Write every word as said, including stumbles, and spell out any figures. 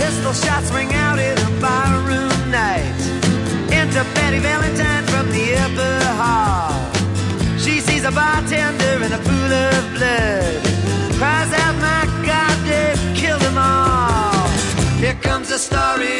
pistol shots ring out in a barroom night. Enter Betty Valentine from the upper hall. She sees a bartender in a pool of blood, cries out, my God, they've killed them all. Here comes the story